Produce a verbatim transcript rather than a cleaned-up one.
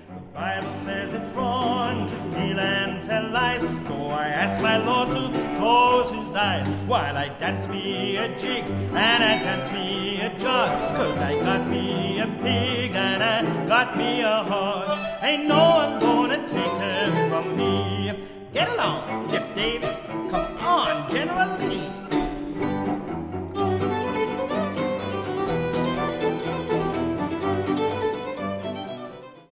The Bible says it's wrong to steal and tell lies, so I asked my Lord to close his eyes while I dance me a jig and I dance me a jug, 'cause I got me a pig and I got me a horse. Ain't no one gonna take him from me. Get along, Jeff Davis. Come on, General Lee.